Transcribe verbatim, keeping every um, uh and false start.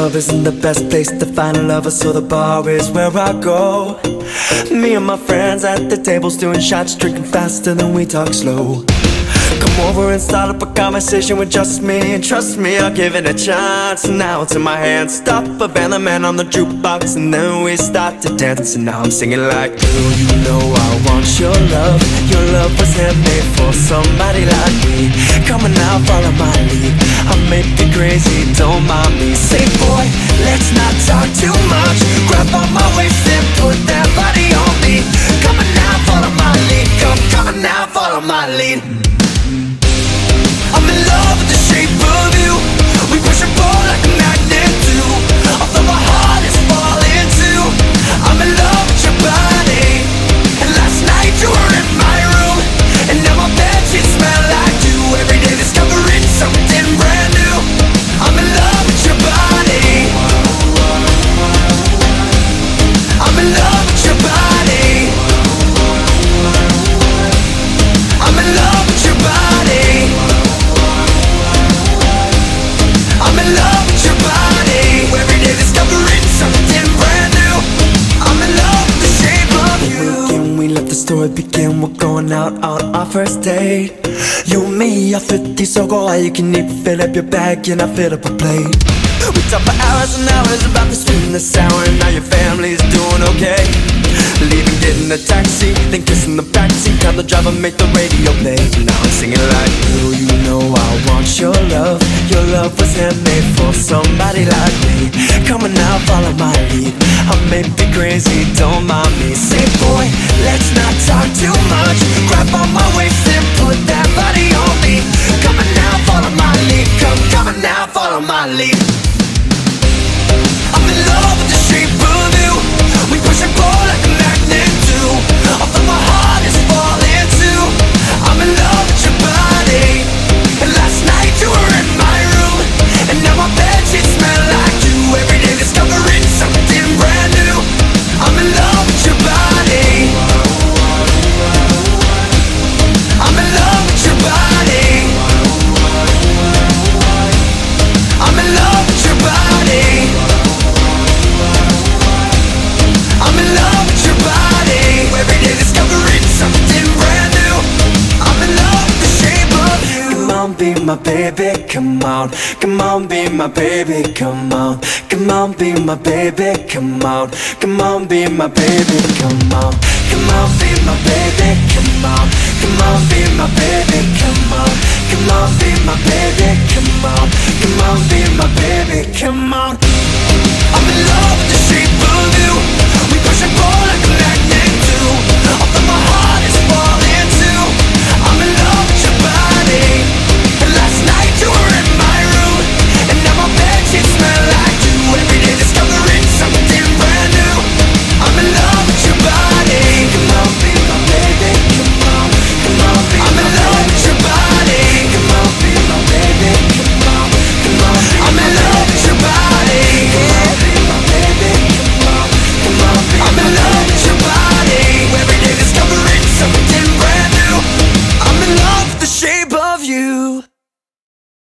club isn't the best place to find a lover, so the bar is where I go. Me and my friends at the tables doing shots, drinking faster than we talk slow. Come over and start up a conversation with just me, and trust me, I'll give it a chance. Now it's in my hands, stop a band, the man on the jukebox, and then we start to dance. And now I'm singing like, girl, you know I want your love. Your love was handmade for somebody like me. Come on now, follow my lead, I may be crazy, don't mind me. Say boy, let's not talk too much. Grab on my waist and put that body on me. Come on now, follow my lead. Come, come on now, follow my lead. I'm in love with the shape of you. We push and pull like a magnet do. Although my heart is falling too, I'm in love with your body. And last night you were in my room, and now my bedsheets smell like you. Every day discovering something brand new. I'm in love with your body. I'm in love with your body. I'm in love with your body. I'm in love with your body. Every day discovering something brand new. I'm in love with the shape of you. When we let the story begin, we're going out on our first date. You and me are fifty, so go all you can eat. Fill up your bag and I fill up a plate. We talk for hours and hours about the sweet and the sour, and now your family's doing okay. Leaving, getting a taxi, then kissing the backseat. Tell the driver, make the radio play. Now I'm singing like, girl, you know I want your love. Your love was handmade for somebody like me. Come on now, follow my lead, I may be crazy, don't mind me. Say boy, let's not talk too much. Grab on my waist and put that body on me. Come on now, follow my lead. Come, come on now, follow my lead. I'm in love with the shape of you. We push and pull like a magnet do. Although my heart is falling too, I'm in love with your body. And last night you were in my room, and now my bedsheets smell like you. Every day discovering something brand new. I'm in love with your body. I'm in love with your body. I'm in love with your body. I'm in love with your body. Every day discovering something brand new. I'm in love with the shape of you. Come on, be my baby, come on. Come on, be my baby, come on. Come on, be my baby, come on. Come on, be my baby, come on. Come on, be my baby, come on. Come on, be my baby, come on. Come on, be my baby, come on. Come on, be my baby, come on.